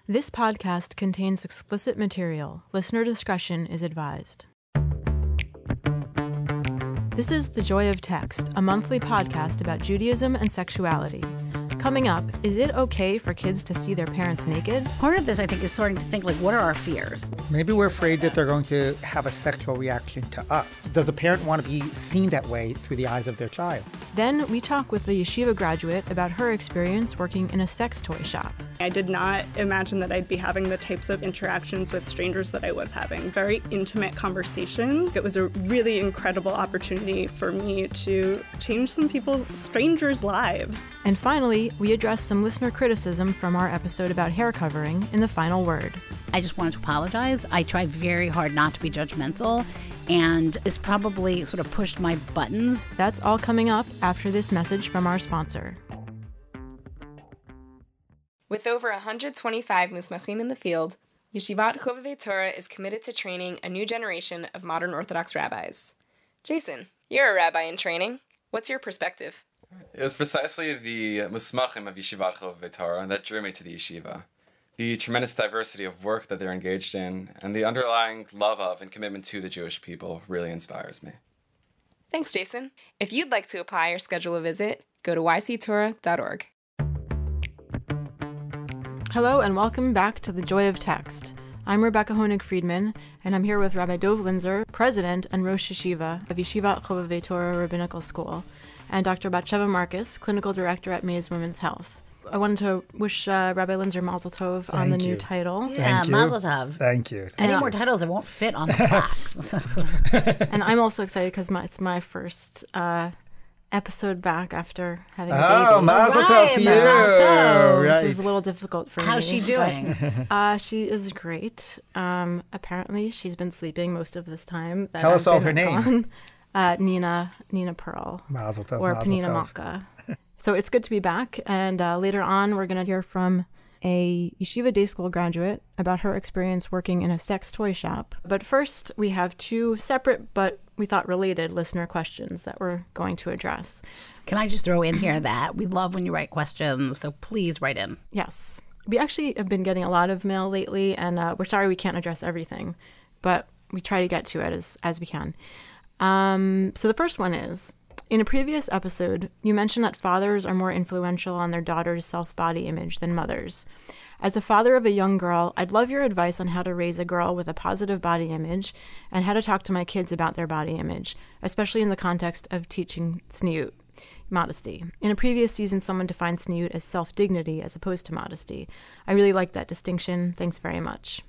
This podcast contains explicit material. Listener discretion is advised. This is The Joy of Text, a monthly podcast about Judaism and sexuality. Coming up, is it okay for kids to see their parents naked? Part of this, I think, is starting to think, like, what are our fears? Maybe we're afraid that they're going to have a sexual reaction to us. Does a parent want to be seen that way through the eyes of their child? Then we talk with the yeshiva graduate about her experience working in a sex toy shop. I did not imagine that I'd be having the types of interactions with strangers that I was having. Very intimate conversations. It was a really incredible opportunity for me to change some strangers' lives. And finally, we address some listener criticism from our episode about hair covering in the final word. I just wanted to apologize. I try very hard not to be judgmental, and this probably sort of pushed my buttons. That's all coming up after this message from our sponsor. With over 125 musmachim in the field, Yeshivat Chovevei Torah is committed to training a new generation of modern Orthodox rabbis. Jason, you're a rabbi in training. What's your perspective? It was precisely the musmachim of Yeshivat Chovevei Torah that drew me to the yeshiva. The tremendous diversity of work that they're engaged in, and the underlying love of and commitment to the Jewish people really inspires me. Thanks, Jason. If you'd like to apply or schedule a visit, go to yctorah.org. Hello and welcome back to The Joy of Text. I'm Rebecca Honig-Friedman, and I'm here with Rabbi Dov Linzer, President and Rosh Yeshiva of Yeshivat Chovevei Torah Rabbinical School, and Dr. Batsheva Marcus, Clinical Director at Maze Women's Health. I wanted to wish Rabbi Linzer Mazel Tov on the new title. Yeah, Mazel Tov. Thank you. Any more titles that won't fit on the plaques. And I'm also excited because it's my first episode back after having a baby. Oh, Mazel Tov to you. Mazel Tov. Right. This is a little difficult for me. How's she doing? She is great. Apparently, she's been sleeping most of this time. Tell us all her name. Nina Pearl. Mazel Tov. Or Mazel Panina Tov. Malka. So it's good to be back. And later on, we're going to hear from a Yeshiva Day School graduate about her experience working in a sex toy shop. But first, we have two separate but we thought related listener questions that we're going to address. Can I just throw in here that we love when you write questions, so please write in. Yes. We actually have been getting a lot of mail lately, and we're sorry we can't address everything, but we try to get to it as we can. So the first one is, in a previous episode, you mentioned that fathers are more influential on their daughter's self-body image than mothers. As a father of a young girl, I'd love your advice on how to raise a girl with a positive body image and how to talk to my kids about their body image, especially in the context of teaching tzniut, modesty. In a previous season, someone defined tzniut as self-dignity as opposed to modesty. I really like that distinction. Thanks very much.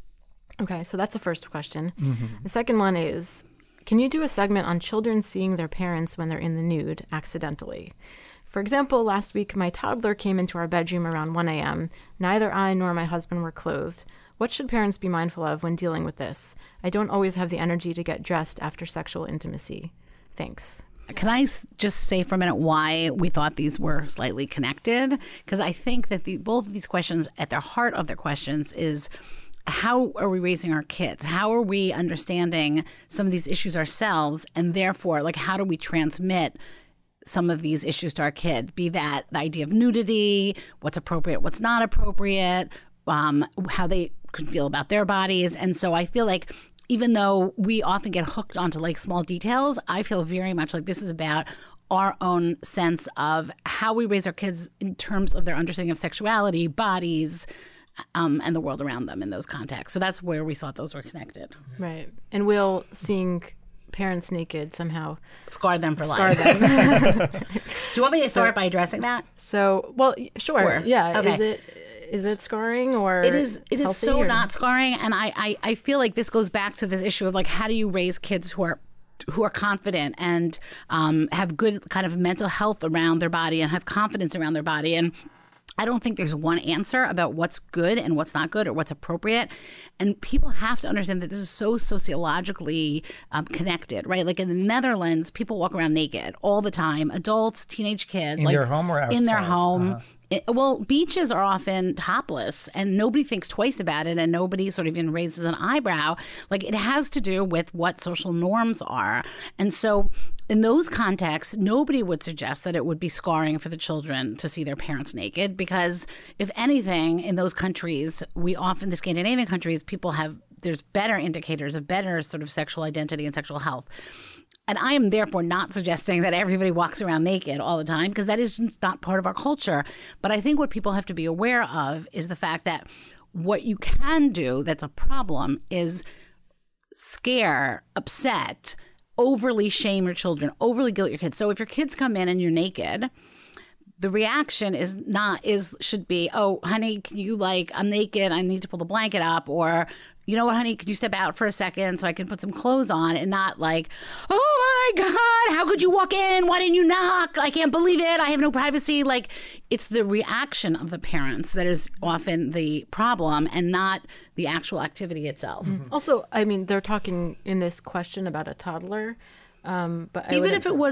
Okay, so that's the first question. Mm-hmm. The second one is, can you do a segment on children seeing their parents when they're in the nude accidentally? For example, last week, my toddler came into our bedroom around 1 a.m. Neither I nor my husband were clothed. What should parents be mindful of when dealing with this? I don't always have the energy to get dressed after sexual intimacy. Thanks. Can I just say for a minute why we thought these were slightly connected? Because I think that both of these questions, at the heart of their questions, is how are we raising our kids? How are we understanding some of these issues ourselves? And therefore, like, how do we transmit some of these issues to our kid? Be that the idea of nudity, what's appropriate, what's not appropriate, how they could feel about their bodies. And so I feel like even though we often get hooked onto like small details, I feel very much like this is about our own sense of how we raise our kids in terms of their understanding of sexuality, bodies, and the world around them in those contexts. So that's where we thought those were connected. Right. And will seeing parents naked somehow scar them for life. Them. Do you want me to start by addressing that? So, well, sure. Yeah. Okay. Is it scarring or it is so or? Not scarring, and I feel like this goes back to this issue of like, how do you raise kids who are confident and have good kind of mental health around their body and have confidence around their body. And I don't think there's one answer about what's good and what's not good or what's appropriate. And people have to understand that this is so sociologically connected, right? Like in the Netherlands, people walk around naked all the time. Adults, teenage kids. In their home or outside? In their home. Well, beaches are often topless and nobody thinks twice about it and nobody sort of even raises an eyebrow. Like, it has to do with what social norms are. And so in those contexts, nobody would suggest that it would be scarring for the children to see their parents naked, because if anything, in those countries, the Scandinavian countries, there's better indicators of better sort of sexual identity and sexual health. And I am therefore not suggesting that everybody walks around naked all the time, because that is not part of our culture. But I think what people have to be aware of is the fact that what you can do that's a problem is scare, upset, overly shame your children, overly guilt your kids. So if your kids come in and you're naked, the reaction should be, oh, honey, can you, I'm naked, I need to pull the blanket up, or, you know what, honey, could you step out for a second so I can put some clothes on, and not like, oh my God, how could you walk in? Why didn't you knock? I can't believe it. I have no privacy. Like, it's the reaction of the parents that is often the problem and not the actual activity itself. Mm-hmm. Also, I mean, they're talking in this question about a toddler. But when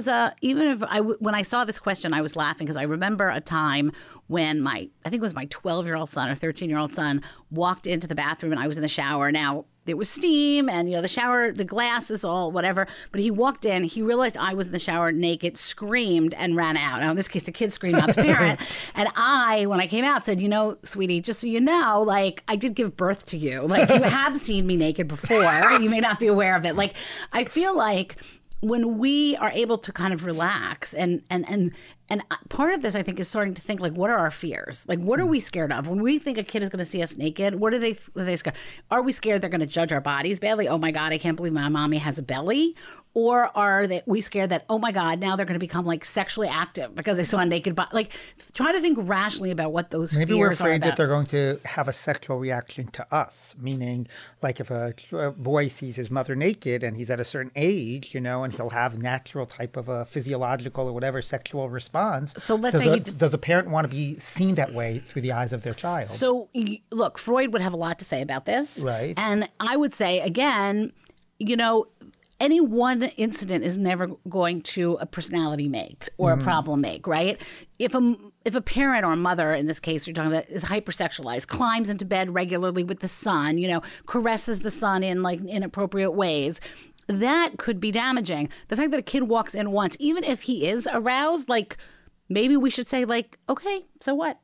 I saw this question, I was laughing because I remember a time when I think it was my 12-year-old son or 13-year-old son walked into the bathroom and I was in the shower. Now, there was steam and, the shower, the glass is all whatever. But he walked in, he realized I was in the shower naked, screamed and ran out. Now, in this case, the kid screamed, not the parent. And when I came out, said, sweetie, just so you know, I did give birth to you. You have seen me naked before. You may not be aware of it. I feel like when we are able to kind of relax and part of this, I think, is starting to think, what are our fears? What are we scared of? When we think a kid is going to see us naked, what are they scared? Are we scared they're going to judge our bodies badly? Oh my God, I can't believe my mommy has a belly. Or are we scared that, oh my God, now they're going to become sexually active because they saw a naked body? Try to think rationally about what those Maybe fears we're are afraid about. that they're going to have a sexual reaction to us, meaning if a boy sees his mother naked and he's at a certain age, and he'll have natural type of a physiological or whatever sexual response. So let's say does a parent want to be seen that way through the eyes of their child? So look, Freud would have a lot to say about this. Right. And I would say, again, any one incident is never going to a personality make or a problem make, right? If a parent or a mother, in this case you're talking about, is hypersexualized, climbs into bed regularly with the son, caresses the son in inappropriate ways, that could be damaging. The fact that a kid walks in once, even if he is aroused, maybe we should say, okay, so what?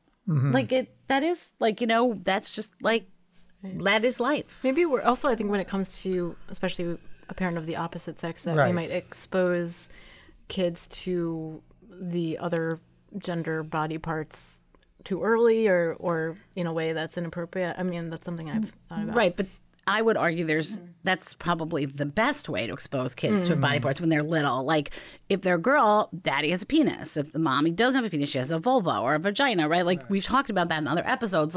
That's just that is life. Maybe we're also, I think, when it comes to, especially a parent of the opposite sex, that we might expose kids to the other gender body parts too early or in a way that's inappropriate. I mean, that's something I've thought about. Right, but I would argue that's probably the best way to expose kids to body parts when they're little. If they're a girl, daddy has a penis. If the mommy doesn't have a penis, she has a vulva or a vagina, right? We've talked about that in other episodes.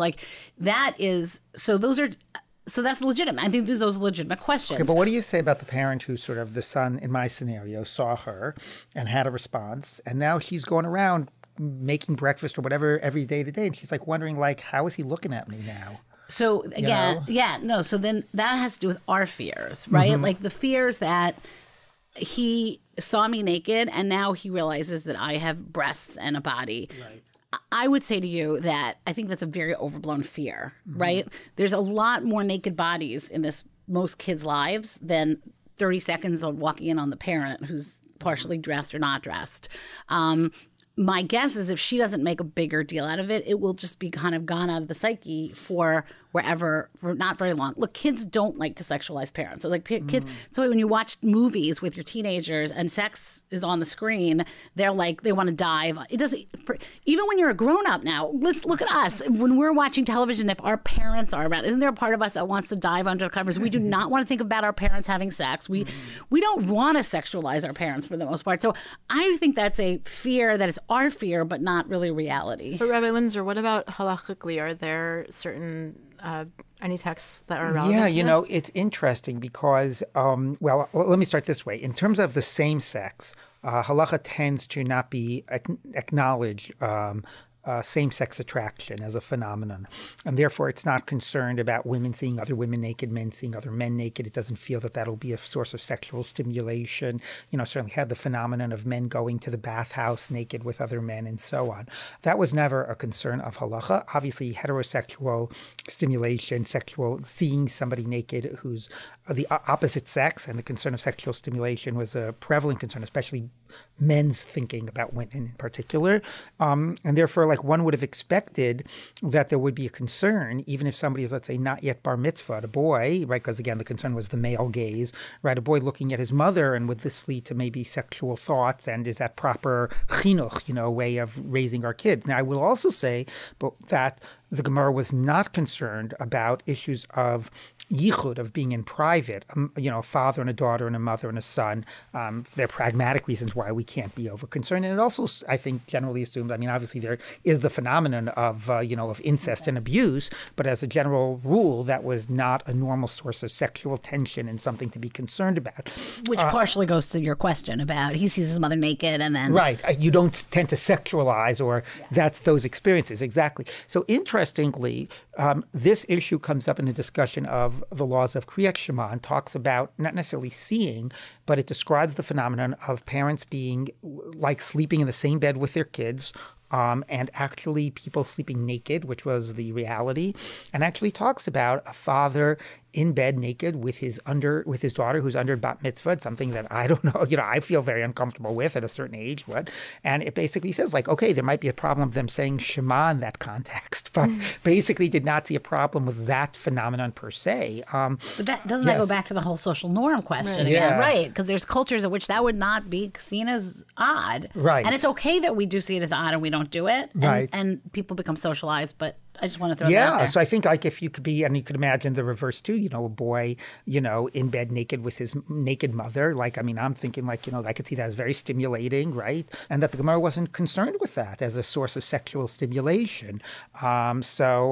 So that's legitimate. I think those are legitimate questions. Okay, but what do you say about the parent who the son in my scenario saw her and had a response, and now she's going around making breakfast or whatever every day to day, and she's wondering how is he looking at me now? So again, so then that has to do with our fears, right? The fears that he saw me naked and now he realizes that I have breasts and a body. Right. I would say to you that I think that's a very overblown fear, right? There's a lot more naked bodies in most kids' lives than 30 seconds of walking in on the parent who's partially dressed or not dressed. My guess is if she doesn't make a bigger deal out of it, it will just be kind of gone out of the psyche for wherever, for not very long. Look, kids don't like to sexualize parents. So kids. So when you watch movies with your teenagers and sex is on the screen, they're they want to dive. It doesn't. Even when you're a grown up now, let's look at us. When we're watching television, if our parents are around, isn't there a part of us that wants to dive under the covers? We do not want to think about our parents having sex. We don't want to sexualize our parents for the most part. So I think that's a fear that it's our fear, but not really reality. But Rabbi Linzer, what about halachically? Are there certain any texts that are relevant? Yeah, it's interesting because, let me start this way. In terms of the same sex, halacha tends to not be acknowledged same-sex attraction as a phenomenon. And therefore, it's not concerned about women seeing other women naked, men seeing other men naked. It doesn't feel that that'll be a source of sexual stimulation. Certainly had the phenomenon of men going to the bathhouse naked with other men and so on. That was never a concern of halacha. Obviously, heterosexual stimulation, seeing somebody naked who's the opposite sex, and the concern of sexual stimulation was a prevalent concern, especially men's thinking about women in particular. And therefore, like, one would have expected that there would be a concern, even if somebody is, let's say, not yet bar mitzvah, a boy, right? Because again, the concern was the male gaze, right? A boy looking at his mother, and would this lead to maybe sexual thoughts? And is that proper chinuch, way of raising our kids? Now, I will also say that the Gemara was not concerned about issues of yichud, of being in private, a father and a daughter and a mother and a son. There are pragmatic reasons why we can't be over concerned. And it also, I think, generally assumes, obviously there is the phenomenon of incest and abuse, but as a general rule, that was not a normal source of sexual tension and something to be concerned about. Which partially goes to your question about he sees his mother naked and then... Right. You don't tend to sexualize, or that's those experiences. Exactly. So interestingly, this issue comes up in a discussion of the laws of Kriyat Shema, and talks about not necessarily seeing, but it describes the phenomenon of parents being like sleeping in the same bed with their kids, and actually people sleeping naked, which was the reality, and actually talks about a father in bed naked with his daughter who's under bat mitzvah, something that I don't know, I feel very uncomfortable with at a certain age. And it basically says, like, okay, there might be a problem of them saying Shema in that context, but basically did not see a problem with that phenomenon per se. But that doesn't that go back to the whole social norm question again, right? Because there's cultures in which that would not be seen as odd. Right. And it's okay that we do see it as odd and we don't do it. Right. And people become socialized, but I just want to throw that out there. So I think, like, if you could be, and you could imagine the reverse too, a boy, in bed naked with his naked mother. Like, I'm thinking, like, I could see that as very stimulating, right? And that the Gemara wasn't concerned with that as a source of sexual stimulation. And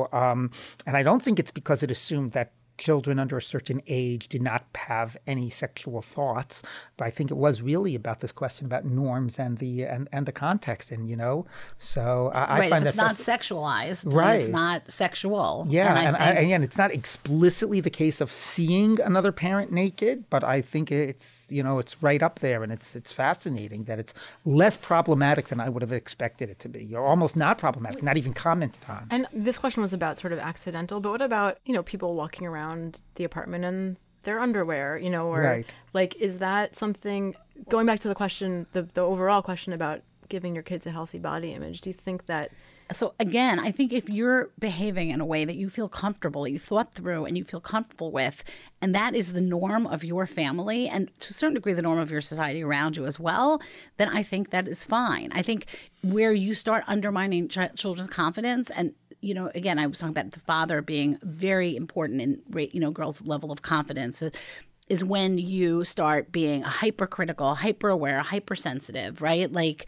I don't think it's because it assumed that children under a certain age did not have any sexual thoughts, but I think it was really about this question about norms and the context, and so I find it's that not sexualized, right? It's not sexual, and again, it's not explicitly the case of seeing another parent naked, but I think it's it's right up there, and it's fascinating that it's less problematic than I would have expected it to be, or almost not problematic, not even commented on. And this question was about sort of accidental, but what about people walking around the apartment in their underwear, or right. Like, is that something, going back to the question, the overall question about giving your kids a healthy body image, do you think that? So again, I think if you're behaving in a way that you feel comfortable, you thought through and you feel comfortable with, and that is the norm of your family and to a certain degree the norm of your society around you as well, then I think that is fine. I think where you start undermining children's confidence, and again, I was talking about the father being very important in, girls' level of confidence, is when you start being hypercritical, hyper-aware, hypersensitive, right? Like,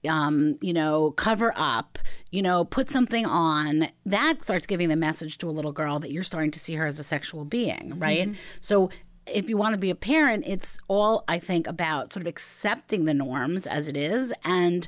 cover up, put something on. That starts giving the message to a little girl that you're starting to see her as a sexual being, right? Mm-hmm. So if you want to be a parent, it's all, I think, about sort of accepting the norms as it is, and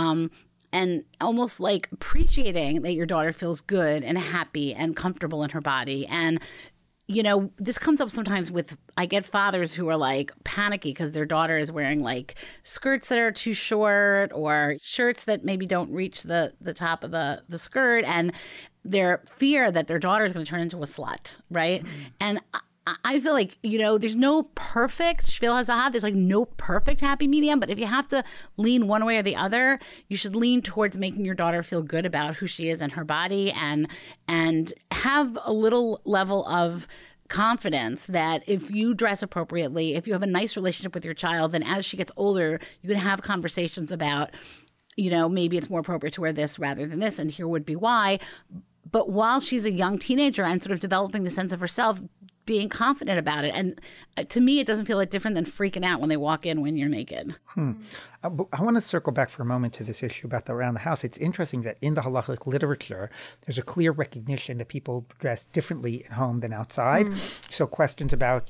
almost like appreciating that your daughter feels good and happy and comfortable in her body. And, this comes up sometimes with, I get fathers who are like panicky because their daughter is wearing like skirts that are too short or shirts that maybe don't reach the top of the skirt, and their fear that their daughter is going to turn into a slut, right? Mm-hmm. And I feel like, there's no perfect shvil hazahav. There's like no perfect happy medium. But if you have to lean one way or the other, you should lean towards making your daughter feel good about who she is and her body, and have a little level of confidence that if you dress appropriately, if you have a nice relationship with your child, then as she gets older, you can have conversations about, maybe it's more appropriate to wear this rather than this, and here would be why. But while she's a young teenager and sort of developing the sense of herself, being confident about it. And to me, it doesn't feel like different than freaking out when they walk in when you're naked. But I want to circle back for a moment to this issue about around the house. It's interesting that in the halachic literature, there's a clear recognition that people dress differently at home than outside. So questions about,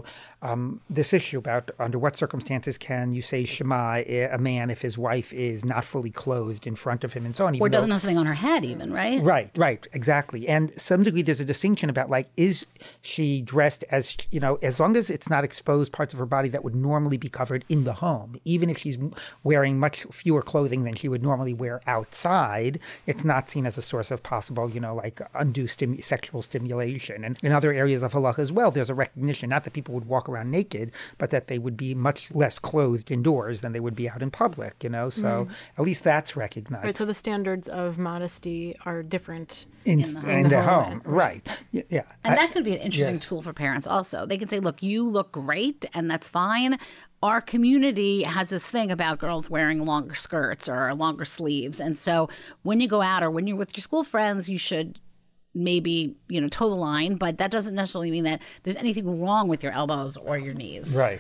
this issue about under what circumstances can you say Shema a man if his wife is not fully clothed in front of him and so on. Or doesn't have something on her head even, right? Right, exactly. And some degree there's a distinction about is she dressed as, as long as it's not exposed parts of her body that would normally be covered in the home, even if she's wearing much fewer clothing than she would normally wear outside, it's not seen as a source of possible, undue sexual stimulation. And in other areas of halacha as well, there's a recognition, not that people would walk around naked, but that they would be much less clothed indoors than they would be out in public, so at least that's recognized. Right, so the standards of modesty are different in the home. Right. Yeah. And that could be an interesting tool for parents also. They can say, look, you look great, and that's fine. Our community has this thing about girls wearing longer skirts or longer sleeves. And so when you go out or when you're with your school friends, you should maybe, toe the line, but that doesn't necessarily mean that there's anything wrong with your elbows or your knees. Right.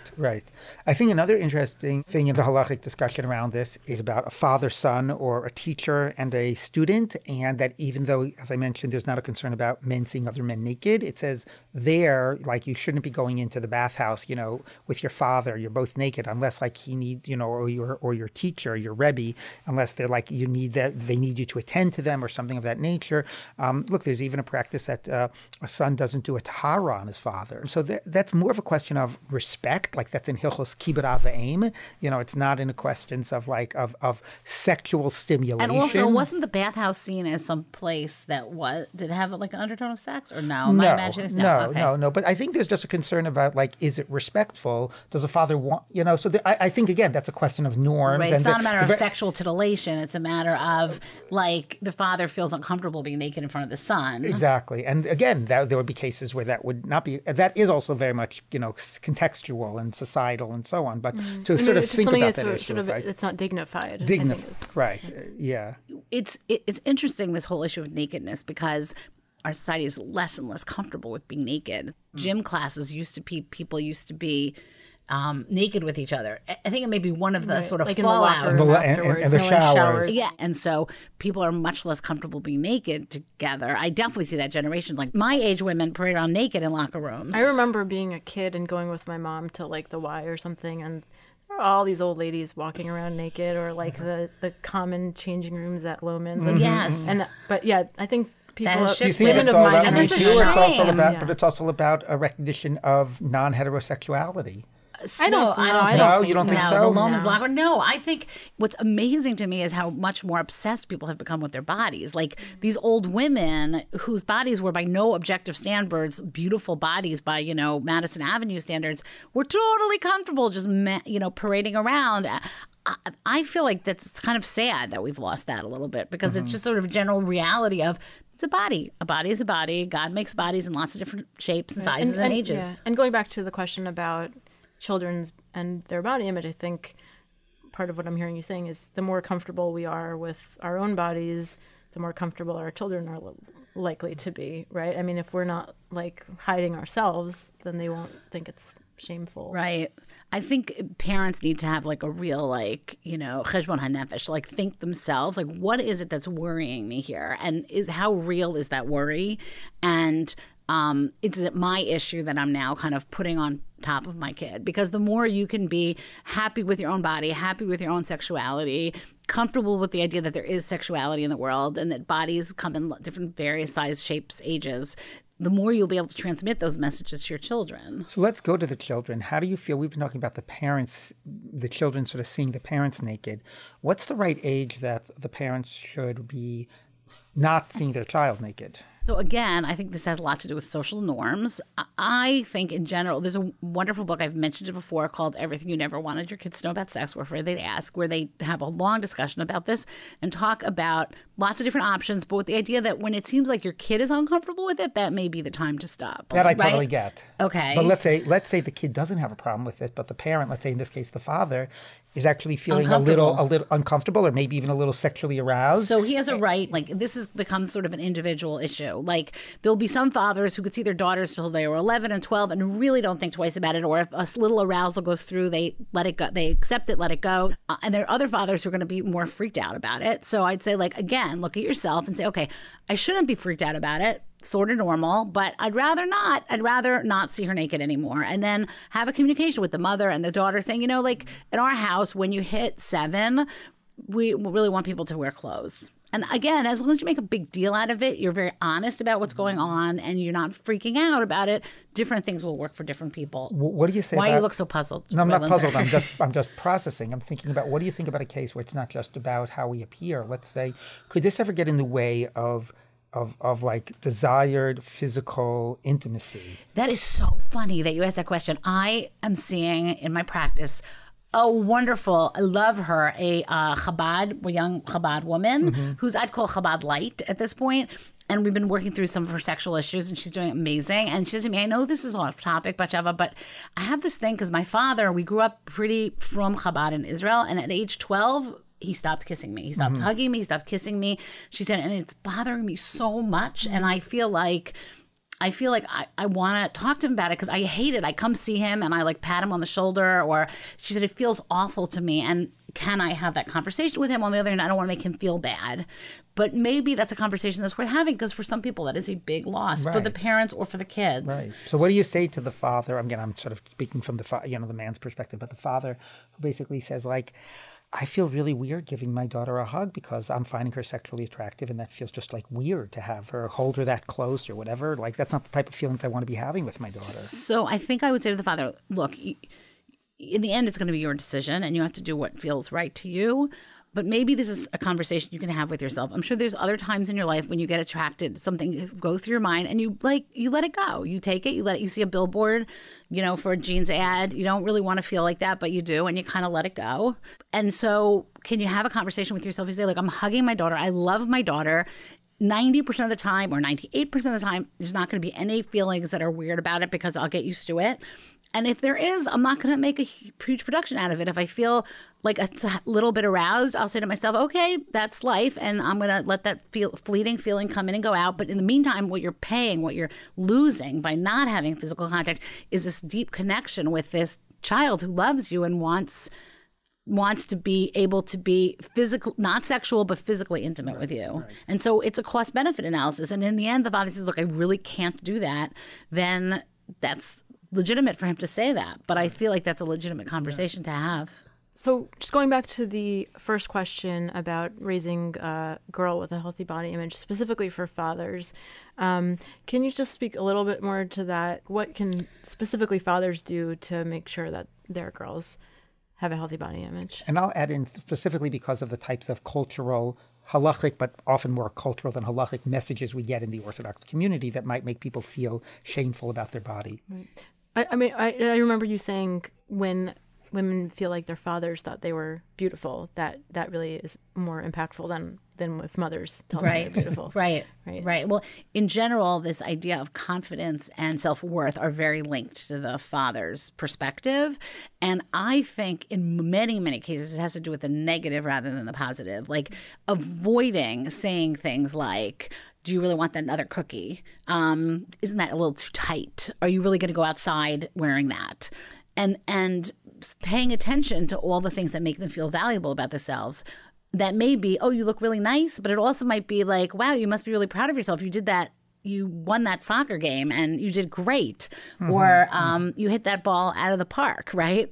I think another interesting thing in the halachic discussion around this is about a father-son or a teacher and a student, and that even though, as I mentioned, there's not a concern about men seeing other men naked, it says there, you shouldn't be going into the bathhouse, with your father, you're both naked, unless he needs, or your teacher, your Rebbe, unless they're they need you to attend to them or something of that nature. Look, there's even a practice that a son doesn't do a tahara on his father. So that's more of a question of respect, that's in Hilchos Kibbud Av V'Em. It's not in a questions of of sexual stimulation. And also, wasn't the bathhouse seen as some place that did it have an undertone of sex or no? Am I imagining this? No. But I think there's just a concern about is it respectful? Does a father want, So I think again that's a question of norms. Right. It's not a matter of sexual titillation. It's a matter of the father feels uncomfortable being naked in front of the son. Exactly. And again, there would be cases where that would not be, that is also very much, contextual and societal and so on. But to sort of think about that issue. Right? It's not dignified. Right. Yeah. It's interesting, this whole issue of nakedness, because our society is less and less comfortable with being naked. Gym classes people used to be naked with each other. I think it may be one of the sort of fallout. And the showers. Yeah. And so people are much less comfortable being naked together. I definitely see that generation. My age women parade around naked in locker rooms. I remember being a kid and going with my mom to the Y or something, and there were all these old ladies walking around naked, or the common changing rooms at Loman's. Yes. But yeah, I think people do you think it's all about me too? It's also about, yeah. But it's also about a recognition of non-heterosexuality. I don't No, you don't think so? The Loman's locker. No, I think what's amazing to me is how much more obsessed people have become with their bodies. These old women whose bodies were by no objective standards, beautiful bodies by, Madison Avenue standards, were totally comfortable just, parading around. I feel like that's kind of sad that we've lost that a little bit, because it's just sort of a general reality of it's a body. A body is a body. God makes bodies in lots of different shapes and sizes and ages. Yeah. And going back to the question about children's and their body image, I think part of what I'm hearing you saying is the more comfortable we are with our own bodies, the more comfortable our children are likely to be, right? I mean, if we're not hiding ourselves, then they won't think it's shameful. Right. I think parents need to have a real cheshbon hanefesh, think themselves, what is it that's worrying me here? And how real is that worry? And is it my issue that I'm now kind of putting on top of my kid? Because the more you can be happy with your own body, happy with your own sexuality, comfortable with the idea that there is sexuality in the world and that bodies come in different various size, shapes, ages, the more you'll be able to transmit those messages to your children. So let's go to the children. How do you feel? We've been talking about the parents, the children sort of seeing the parents naked. What's the right age that the parents should be not seeing their child naked? So again, I think this has a lot to do with social norms. I think in general, there's a wonderful book, I've mentioned it before, called Everything You Never Wanted Your Kids to Know About Sex, We're Afraid They'd Ask, where they have a long discussion about this and talk about lots of different options, but with the idea that when it seems like your kid is uncomfortable with it, that may be the time to stop. That I totally get. Okay. But let's say the kid doesn't have a problem with it, but the parent, let's say in this case the father, is actually feeling a Uncomfortable. little uncomfortable or maybe even a little sexually aroused. So he has a right, like this has become sort of an individual issue. Like there'll be some fathers who could see their daughters till they were 11 and 12 and really don't think twice about it. Or if a little arousal goes through, they let it go, they accept it, let it go. And there are other fathers who are going to be more freaked out about it. So I'd say, like, again, look at yourself and say, okay, I shouldn't be freaked out about it. Sort of normal, but I'd rather not. I'd rather not see her naked anymore. And then have a communication with the mother and the daughter saying, you know, like in our house, when you hit 7, we really want people to wear clothes. And again, as long as you make a big deal out of it, you're very honest about what's going on and you're not freaking out about it, different things will work for different people. What do you say Why about... you look so puzzled? No, I'm not Lindsay? puzzled. I'm just processing. I'm thinking about, what do you think about a case where it's not just about how we appear? Let's say, could this ever get in the way of like desired physical intimacy? That is so funny that you asked that question. I am seeing in my practice a wonderful, I love her, a young Chabad woman who's, I'd call Chabad light at this point. And we've been working through some of her sexual issues, and she's doing amazing. And she said to me, I know this is off topic, Batsheva, but I have this thing because my father, we grew up pretty from Chabad in Israel. And at age 12, he stopped kissing me. He stopped hugging me. He stopped kissing me. She said, and it's bothering me so much. And I feel like I want to talk to him about it because I hate it. I come see him and I like pat him on the shoulder, or she said, it feels awful to me. And can I have that conversation with him? On the other hand, I don't want to make him feel bad. But maybe that's a conversation that's worth having, because for some people that is a big loss for the parents or for the kids. Right. So what do you say to the father? Again, I'm sort of speaking from the man's perspective, but the father who basically says, like, I feel really weird giving my daughter a hug because I'm finding her sexually attractive, and that feels just like weird to have her hold her that close or whatever. Like, that's not the type of feelings I want to be having with my daughter. So I think I would say to the father, look, in the end, it's going to be your decision and you have to do what feels right to you. But maybe this is a conversation you can have with yourself. I'm sure there's other times in your life when you get attracted, something goes through your mind and you let it go. You take it, you see a billboard, for a jeans ad. You don't really want to feel like that, but you do, and you kind of let it go. And so can you have a conversation with yourself? You say, like, I'm hugging my daughter. I love my daughter. 90% of the time or 98% of the time, there's not going to be any feelings that are weird about it because I'll get used to it. And if there is, I'm not going to make a huge production out of it. If I feel like it's a little bit aroused, I'll say to myself, okay, that's life. And I'm going to let that fleeting feeling come in and go out. But in the meantime, what you're losing by not having physical contact is this deep connection with this child who loves you and wants to be able to be physical, not sexual, but physically intimate with you. Right. And so it's a cost-benefit analysis. And in the end, the father says, look, I really can't do that. Then that's legitimate for him to say that. But I feel like that's a legitimate conversation to have. So just going back to the first question about raising a girl with a healthy body image, specifically for fathers, can you just speak a little bit more to that? What can specifically fathers do to make sure that their girls have a healthy body image? And I'll add in specifically because of the types of cultural, halachic, but often more cultural than halachic messages we get in the Orthodox community that might make people feel shameful about their body. Right. I remember you saying when women feel like their fathers thought they were beautiful, that really is more impactful than if mothers tell them they're beautiful. Right. Well, in general, this idea of confidence and self-worth are very linked to the father's perspective. And I think in many, many cases, it has to do with the negative rather than the positive, like avoiding saying things like, do you really want that other cookie? Isn't that a little too tight? Are you really going to go outside wearing that? And paying attention to all the things that make them feel valuable about themselves. That may be, oh, you look really nice, but it also might be like, wow, you must be really proud of yourself. You did that. You won that soccer game and you did great. Or you hit that ball out of the park, right?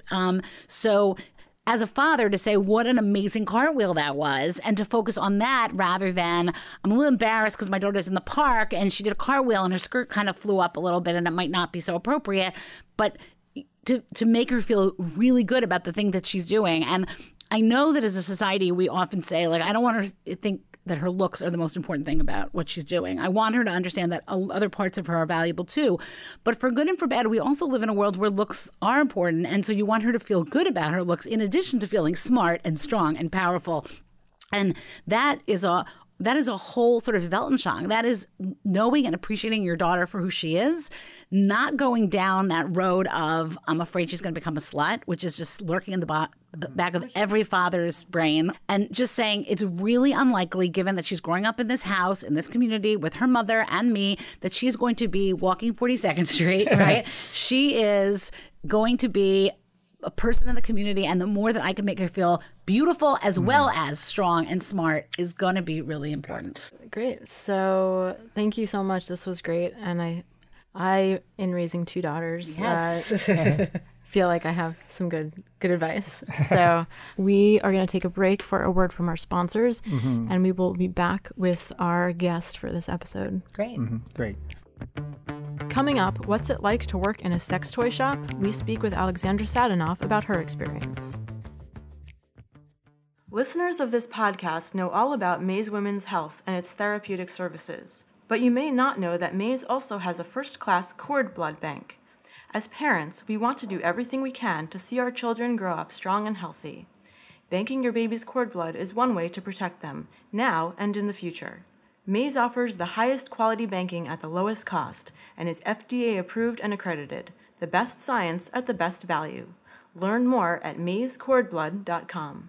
So as a father, to say what an amazing cartwheel that was, and to focus on that rather than, I'm a little embarrassed because my daughter's in the park and she did a cartwheel and her skirt kind of flew up a little bit and it might not be so appropriate, but to make her feel really good about the thing that she's doing. And I know that as a society, we often say, like, I don't want her to think that her looks are the most important thing about what she's doing. I want her to understand that other parts of her are valuable too. But for good and for bad, we also live in a world where looks are important. And so you want her to feel good about her looks in addition to feeling smart and strong and powerful. And that is a whole sort of Weltanschauung. That is knowing and appreciating your daughter for who she is, not going down that road of, I'm afraid she's going to become a slut, which is just lurking in the back of every father's brain, and just saying it's really unlikely, given that she's growing up in this house, in this community with her mother and me, that she's going to be walking 42nd Street, right? She is going to be a person in the community, and the more that I can make her feel beautiful as well as strong and smart is going to be really important. Great. So thank you so much. This was great. And I in raising two daughters, feel like I have some good advice. So we are going to take a break for a word from our sponsors, and we will be back with our guest for this episode. Great. Great. Coming up, what's it like to work in a sex toy shop? We speak with Alexandra Sadanoff about her experience. Listeners of this podcast know all about Maze Women's Health and its therapeutic services, but you may not know that Maze also has a first-class cord blood bank. As parents, we want to do everything we can to see our children grow up strong and healthy. Banking your baby's cord blood is one way to protect them, now and in the future. Maze offers the highest quality banking at the lowest cost and is FDA approved and accredited. The best science at the best value. Learn more at mazecordblood.com.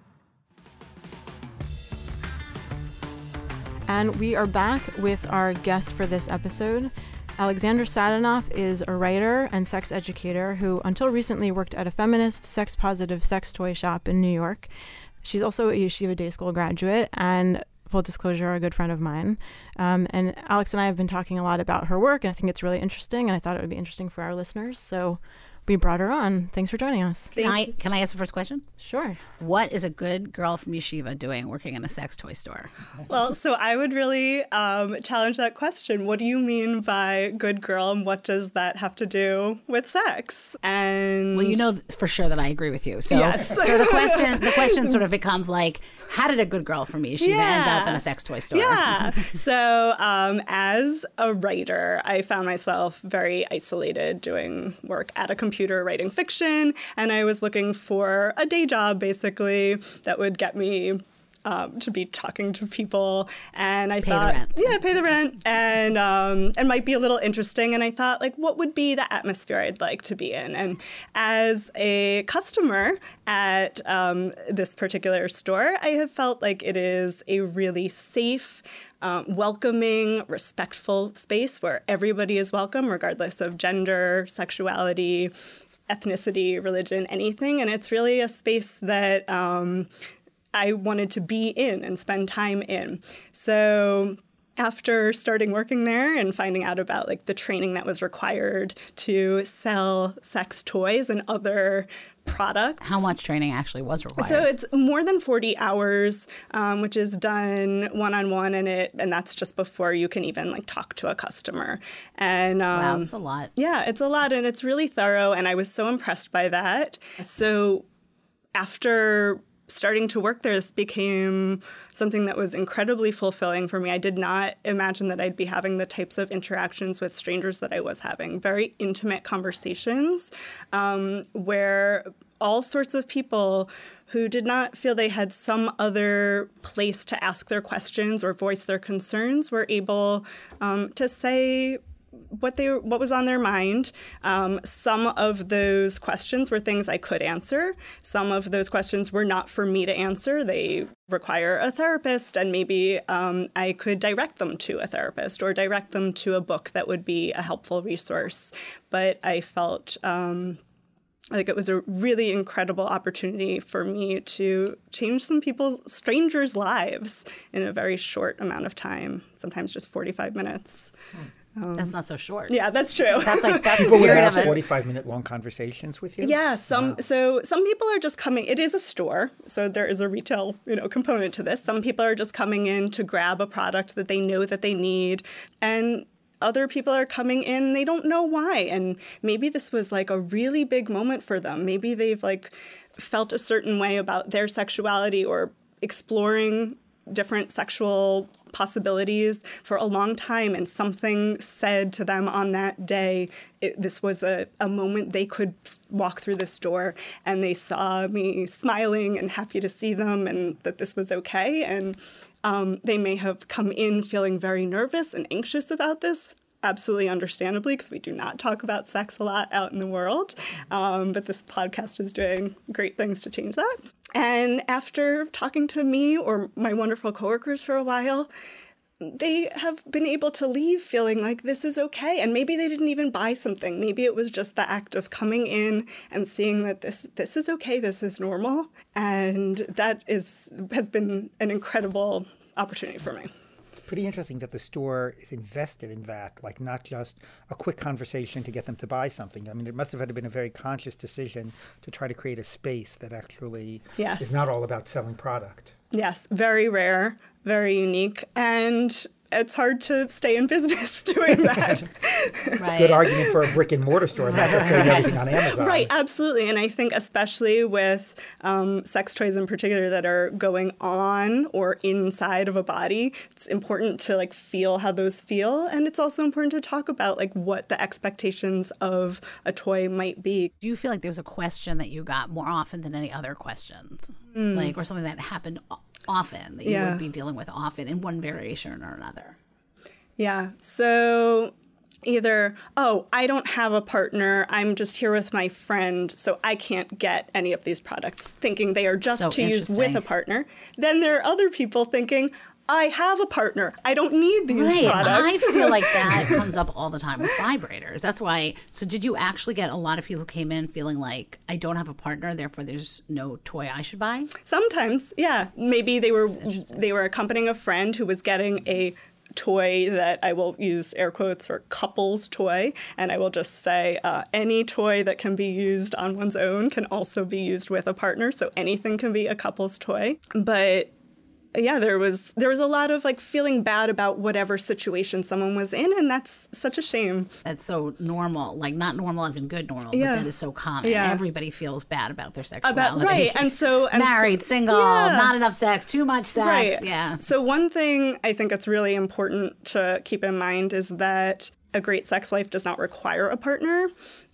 And we are back with our guest for this episode. Alexandra Sadanoff is a writer and sex educator who, until recently, worked at a feminist, sex-positive sex toy shop in New York. She's also a Yeshiva Day School graduate and, full disclosure, a good friend of mine. And Alex and I have been talking a lot about her work, and I think it's really interesting, and I thought it would be interesting for our listeners. So we brought her on. Thanks for joining us. Can I ask the first question? Sure. What is a good girl from Yeshiva doing working in a sex toy store? Well, so I would really challenge that question. What do you mean by good girl, and what does that have to do with sex? And well, you know for sure that I agree with you. So, Yes. so the question sort of becomes like, how did a good girl from Yeshiva end up in a sex toy store? Yeah. So as a writer, I found myself very isolated doing work at a computer writing fiction, and I was looking for a day job, basically, that would get me to be talking to people, and I thought, pay the rent, and might be a little interesting. And I thought, like, what would be the atmosphere I'd like to be in? And as a customer at this particular store, I have felt like it is a really safe, welcoming, respectful space where everybody is welcome, regardless of gender, sexuality, ethnicity, religion, anything. And it's really a space that I wanted to be in and spend time in. So after starting working there and finding out about like the training that was required to sell sex toys and other products. How much training actually was required? So it's more than 40 hours, which is done one-on-one, and that's just before you can even like talk to a customer. And wow, that's a lot. Yeah, it's a lot, and it's really thorough, and I was so impressed by that. So after starting to work there, this became something that was incredibly fulfilling for me. I did not imagine that I'd be having the types of interactions with strangers that I was having. Very intimate conversations where all sorts of people who did not feel they had some other place to ask their questions or voice their concerns were able to say what was on their mind. Some of those questions were things I could answer. Some of those questions were not for me to answer. They require a therapist, and maybe I could direct them to a therapist or direct them to a book that would be a helpful resource. But I felt like it was a really incredible opportunity for me to change some strangers' lives in a very short amount of time, sometimes just 45 minutes. That's not so short. Yeah, that's true. That's a People would period have of it. 45-minute long conversations with you? Yeah, so some people are just coming. It is a store, so there is a retail, component to this. Some people are just coming in to grab a product that they know that they need, and other people are coming in, they don't know why. And maybe this was like a really big moment for them. Maybe they've like felt a certain way about their sexuality or exploring different sexual possibilities for a long time, and something said to them on that day, this was a moment they could walk through this door, and they saw me smiling and happy to see them and that this was okay. And they may have come in feeling very nervous and anxious about this absolutely understandably, because we do not talk about sex a lot out in the world. But this podcast is doing great things to change that. And after talking to me or my wonderful coworkers for a while, they have been able to leave feeling like this is okay. And maybe they didn't even buy something. Maybe it was just the act of coming in and seeing that this is okay, this is normal. And that has been an incredible opportunity for me. Pretty interesting that the store is invested in that, like not just a quick conversation to get them to buy something. I mean, it must have had to been a very conscious decision to try to create a space that actually is not all about selling product. Yes, very rare, very unique, and it's hard to stay in business doing that. Right. Good argument for a brick and mortar store, not just putting everything on Amazon. Right, absolutely. And I think especially with sex toys in particular that are going on or inside of a body, it's important to like feel how those feel. And it's also important to talk about like what the expectations of a toy might be. Do you feel like there's a question that you got more often than any other questions? Like, or something that happened often, that you would be dealing with often in one variation or another? Yeah. So either, oh, I don't have a partner, I'm just here with my friend, so I can't get any of these products, thinking they are just to use with a partner. Then there are other people thinking, I have a partner, I don't need these products. I feel like that comes up all the time with vibrators. That's why. So did you actually get a lot of people who came in feeling like, I don't have a partner, therefore there's no toy I should buy? Sometimes, yeah. Maybe they were accompanying a friend who was getting a toy that I will use air quotes for couples toy, and I will just say any toy that can be used on one's own can also be used with a partner, so anything can be a couple's toy. But yeah, there was a lot of like feeling bad about whatever situation someone was in, and that's such a shame. That's so normal, like not normal as in good normal, but that is so common. Yeah. Everybody feels bad about their sexuality. Right, and married, single, not enough sex, too much sex. Right. Yeah. So one thing I think that's really important to keep in mind is that a great sex life does not require a partner.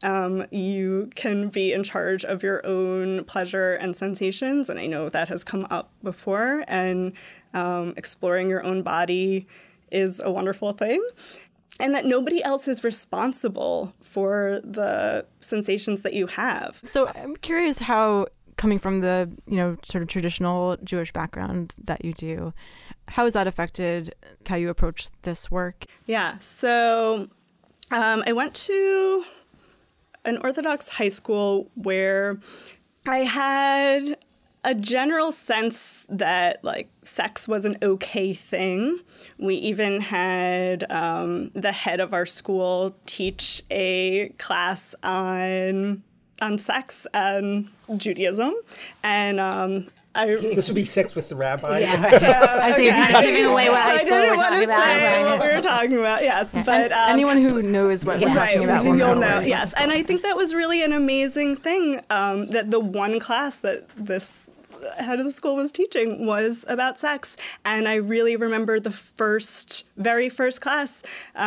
You can be in charge of your own pleasure and sensations, and I know that has come up before, and exploring your own body is a wonderful thing. And that nobody else is responsible for the sensations that you have. So I'm curious how, coming from the, sort of traditional Jewish background that you do, how has that affected how you approach this work? Yeah, so I went to an Orthodox high school where I had a general sense that like sex was an okay thing. We even had the head of our school teach a class on sex and Judaism, and this would be Sex with the Rabbi. Yeah, right. I think you're giving away what high school we're talking about. Say what we were talking about, yes. But anyone who knows what we're talking about will you'll know. Yes, and I think that was really an amazing thing, that the one class that this head of the school was teaching was about sex. And I really remember the very first class,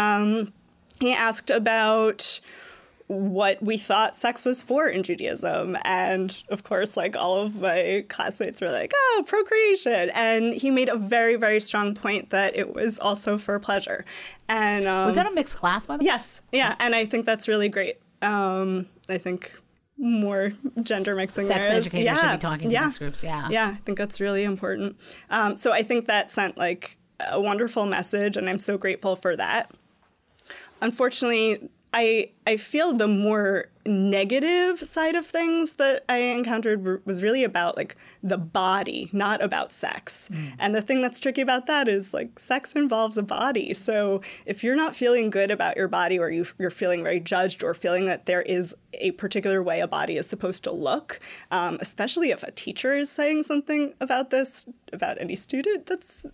he asked about what we thought sex was for in Judaism. And of course, like all of my classmates were like, oh, procreation. And he made a very, very strong point that it was also for pleasure. And was that a mixed class, by the way? Yes. Yeah. And I think that's really great. I think more gender mixing. Sex educators should be talking to mixed groups. Yeah. Yeah. I think that's really important. So I think that sent like a wonderful message, and I'm so grateful for that. Unfortunately, I feel the more negative side of things that I encountered was really about like the body, not about sex. And the thing that's tricky about that is like sex involves a body. So if you're not feeling good about your body, or you're feeling very judged, or feeling that there is a particular way a body is supposed to look, especially if a teacher is saying something about this about any student,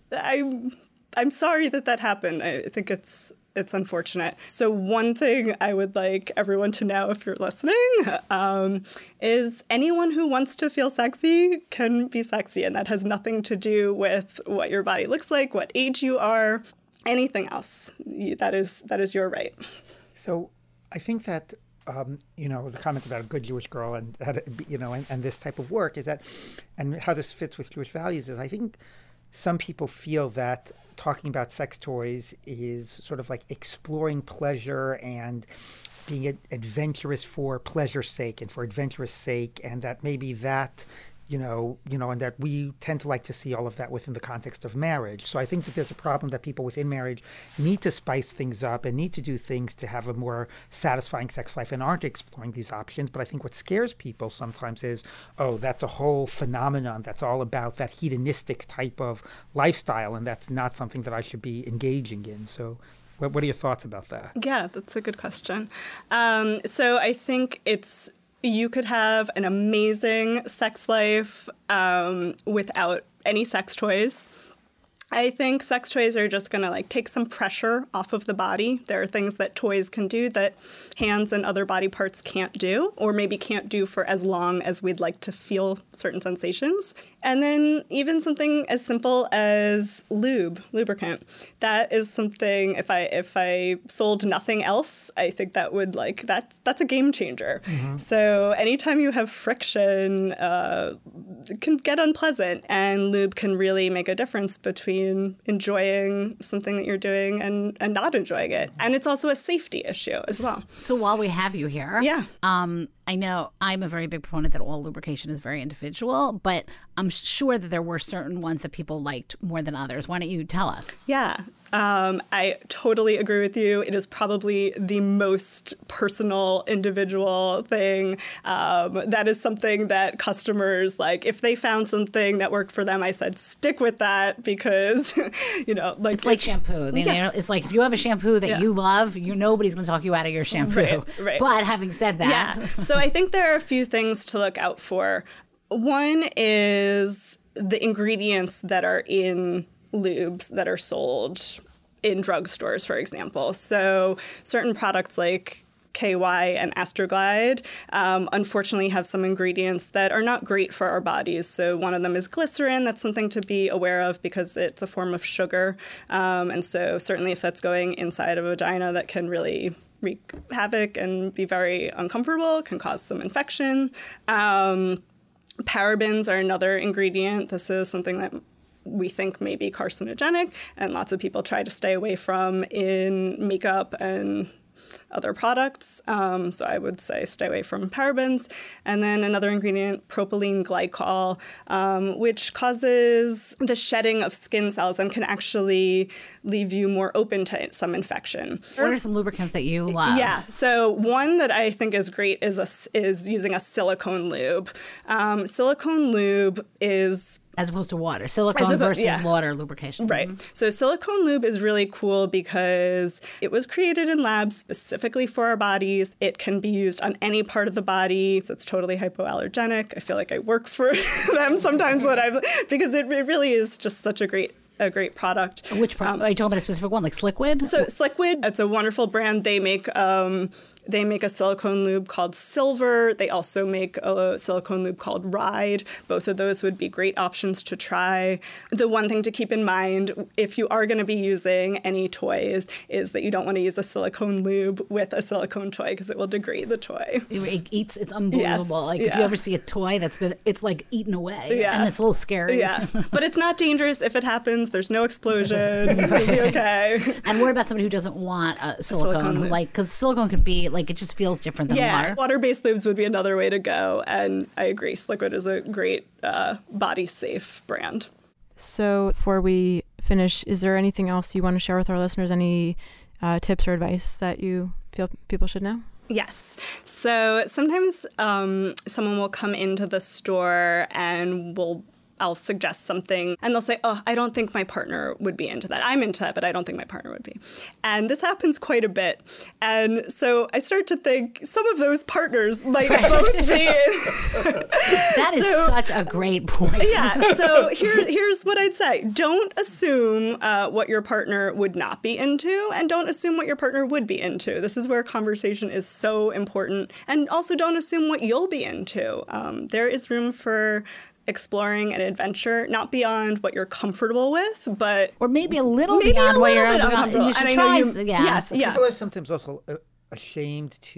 I'm sorry that happened. I think it's unfortunate. So one thing I would like everyone to know, if you're listening, is anyone who wants to feel sexy can be sexy. And that has nothing to do with what your body looks like, what age you are, anything else. That is your right. So I think that, the comment about a good Jewish girl and, and this type of work is that, and how this fits with Jewish values is, I think some people feel that talking about sex toys is sort of like exploring pleasure and being adventurous for pleasure's sake and for adventurous sake, and that maybe that, and that we tend to like to see all of that within the context of marriage. So I think that there's a problem that people within marriage need to spice things up and need to do things to have a more satisfying sex life and aren't exploring these options. But I think what scares people sometimes is, oh, that's a whole phenomenon that's all about that hedonistic type of lifestyle, and that's not something that I should be engaging in. So what are your thoughts about that? Yeah, that's a good question. So I think you could have an amazing sex life without any sex toys. I think sex toys are just going to take some pressure off of the body. There are things that toys can do that hands and other body parts can't do, or maybe can't do for as long as we'd like to feel certain sensations. And then even something as simple as lubricant. That is something, if I sold nothing else, I think that would that's a game changer. Mm-hmm. So anytime you have friction, it can get unpleasant, and lube can really make a difference between enjoying something that you're doing and not enjoying it. And it's also a safety issue as well. So while we have you here, I know I'm a very big proponent that all lubrication is very individual, but I'm sure that there were certain ones that people liked more than others. Why don't you tell us? Yeah. I totally agree with you. It is probably the most personal, individual thing. That is something that customers, if they found something that worked for them, I said, stick with that because, it's like shampoo. It's like if you have a shampoo that you love, nobody's going to talk you out of your shampoo. Right. But having said that. Yeah. So I think there are a few things to look out for. One is the ingredients that are in lubes that are sold in drugstores, for example. So certain products like KY and Astroglide, unfortunately have some ingredients that are not great for our bodies. So one of them is glycerin. That's something to be aware of because it's a form of sugar. And so certainly if that's going inside a vagina, that can really wreak havoc and be very uncomfortable, can cause some infection. Parabens are another ingredient. This is something that we think may be carcinogenic, and lots of people try to stay away from in makeup and other products. So I would say stay away from parabens. And then another ingredient, propylene glycol, which causes the shedding of skin cells and can actually leave you more open to some infection. What are some lubricants that you love? Yeah. So one that I think is great is using a silicone lube. Silicone lube is... As opposed to water. Silicone versus water lubrication. Right. Mm-hmm. So silicone lube is really cool because it was created in labs specifically for our bodies. It can be used on any part of the body. So it's totally hypoallergenic. I feel like I work for them sometimes because it really is just such a great product. Which product? Are you talking about a specific one, like Sliquid? So Sliquid, it's a wonderful brand. They make a silicone lube called Silver. They also make a silicone lube called Ride. Both of those would be great options to try. The one thing to keep in mind, if you are going to be using any toys, is that you don't want to use a silicone lube with a silicone toy because it will degrade the toy. It's unbelievable. Yes. If you ever see a toy it's like eaten away, and it's a little scary. Yeah, but it's not dangerous if it happens. There's no explosion. You'll be okay. And what about somebody who doesn't want a silicone? Because silicone could be it just feels different than water. Water-based lubes would be another way to go. And I agree, Sliquid is a great body-safe brand. So before we finish, is there anything else you want to share with our listeners? Any tips or advice that you feel people should know? Yes. So sometimes someone will come into the store and I'll suggest something and they'll say, oh, I don't think my partner would be into that. I'm into that, but I don't think my partner would be. And this happens quite a bit. And so I start to think some of those partners might both be. That is such a great point. Yeah. So here's what I'd say. Don't assume what your partner would not be into, and don't assume what your partner would be into. This is where conversation is so important. And also don't assume what you'll be into. There is room for exploring an adventure, not beyond what you're comfortable with, but... Or maybe a little beyond what you're uncomfortable. You should try. People are sometimes also ashamed to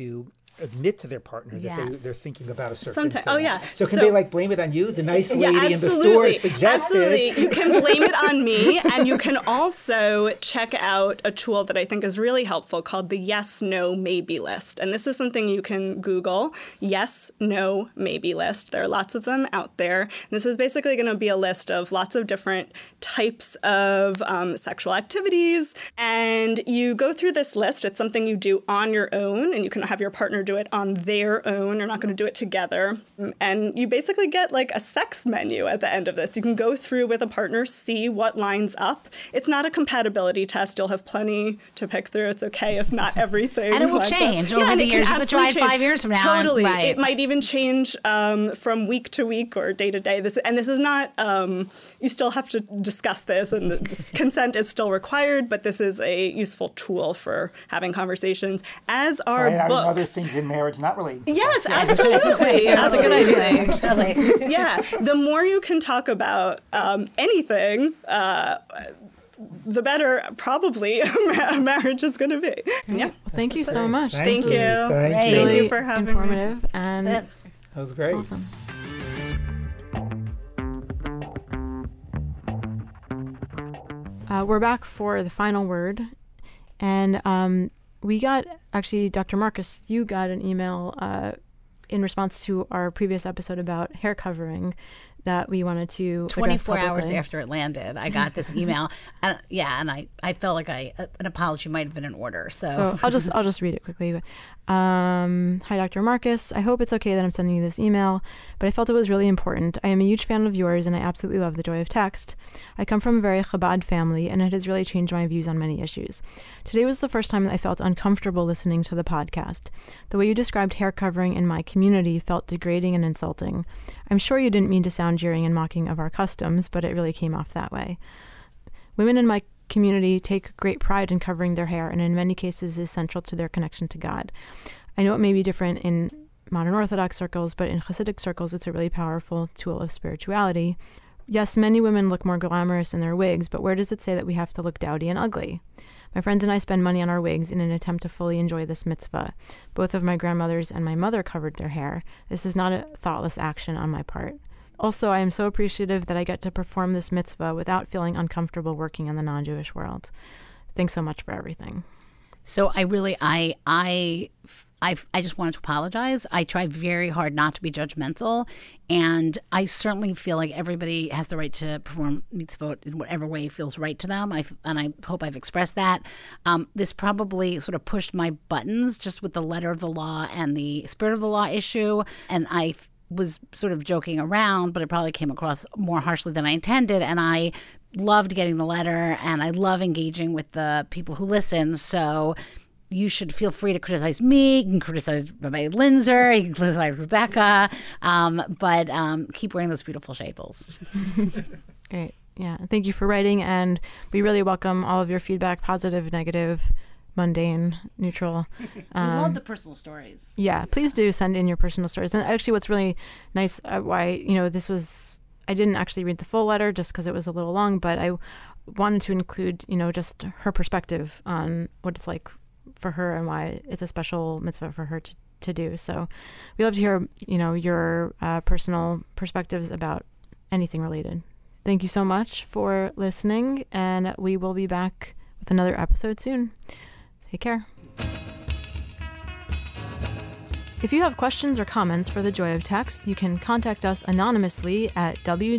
admit to their partner that Yes. they're thinking about a certain Sometimes- thing. oh, yeah. So can So- they like blame it on you? The nice lady in the absolutely. store suggested. Absolutely. You can blame it on me, and you can also check out a tool that I think is really helpful called the Yes, No, Maybe list. And this is something you can Google, Yes, No, Maybe list. There are lots of them out there. This is basically going to be a list of lots of different types of sexual activities. And you go through this list. It's something you do on your own, and you can have your partner do it on their own. You're not going to do it together. And you basically get like a sex menu at the end of this. You can go through with a partner, see what lines up. It's not a compatibility test. You'll have plenty to pick through. It's okay if not everything. And it will lines up. change over and the it can years. You could try absolutely 5 years from now. Totally. Right. It might even change from week to week or day to day. This is not, you still have to discuss this, and the consent is still required, but this is a useful tool for having conversations, as are Right, books. other things in marriage not related. to Yes, sex. absolutely. That's a good idea. Actually. Yeah, the more you can talk about anything, the better probably a marriage is going to be. Yeah. Well, thank you so much. Thank you. Thank Great. you. Thank Really you for having me. informative and That's That was great. awesome. We're back for the final word, and we got, actually, Dr. Marcus, you got an email in response to our previous episode about hair covering that we wanted to address 24 hours publicly. after it landed, I got this email. And I felt like an apology might have been in order. So I'll just read it quickly. Hi, Dr. Marcus. I hope it's okay that I'm sending you this email, but I felt it was really important. I am a huge fan of yours, and I absolutely love the joy of text. I come from a very Chabad family, and it has really changed my views on many issues. Today was the first time that I felt uncomfortable listening to the podcast. The way you described hair covering in my community felt degrading and insulting. I'm sure you didn't mean to sound jeering and mocking of our customs, but it really came off that way. Women in my community take great pride in covering their hair, and in many cases is central to their connection to God. I know it may be different in modern Orthodox circles, but in Hasidic circles it's a really powerful tool of spirituality. Yes, many women look more glamorous in their wigs, but where does it say that we have to look dowdy and ugly? My friends and I spend money on our wigs in an attempt to fully enjoy this mitzvah. Both of my grandmothers and my mother covered their hair. This is not a thoughtless action on my part. Also, I am so appreciative that I get to perform this mitzvah without feeling uncomfortable working in the non-Jewish world. Thanks so much for everything. So I just wanted to apologize. I try very hard not to be judgmental, and I certainly feel like everybody has the right to perform mitzvot in whatever way feels right to them. And I hope I've expressed that. This probably sort of pushed my buttons just with the letter of the law and the spirit of the law issue, and I was sort of joking around, but it probably came across more harshly than I intended. And I loved getting the letter, and I love engaging with the people who listen. So you should feel free to criticize me. You can criticize Rabbi Linzer. You can criticize Rebecca. But keep wearing those beautiful shadels. Great. Yeah. Thank you for writing, and we really welcome all of your feedback, positive, negative, mundane, neutral. We love the personal stories. Yeah, please do send in your personal stories. And actually what's really nice, I didn't actually read the full letter just because it was a little long, but I wanted to include, just her perspective on what it's like for her and why it's a special mitzvah for her to do. So we love to hear, your personal perspectives about anything related. Thank you so much for listening, and we will be back with another episode soon. Take care. If you have questions or comments for The Joy of Text, you can contact us anonymously at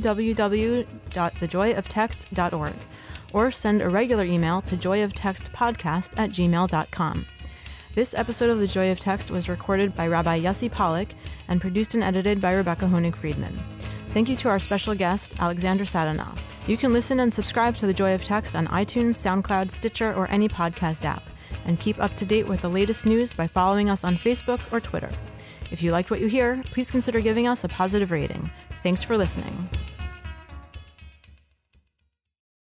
www.thejoyoftext.org or send a regular email to joyoftextpodcast@gmail.com. This episode of The Joy of Text was recorded by Rabbi Yossi Pollack and produced and edited by Rebecca Honig-Friedman. Thank you to our special guest, Alexandra Sadanoff. You can listen and subscribe to The Joy of Text on iTunes, SoundCloud, Stitcher, or any podcast app, and keep up to date with the latest news by following us on Facebook or Twitter. If you liked what you hear, please consider giving us a positive rating. Thanks for listening.